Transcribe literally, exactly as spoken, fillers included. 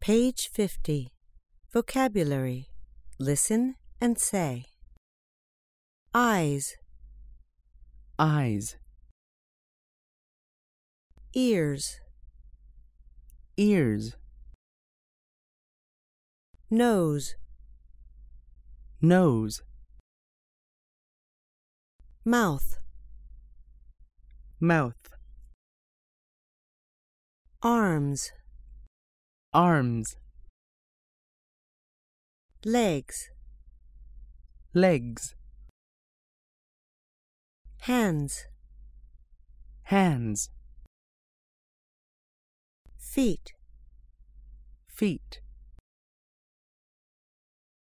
Page fifty. Vocabulary. Listen and say. Eyes, eyes, ears, ears, nose, nose, mouth, mouth, arms, arms, legs, legs, hands, hands, feet, feet,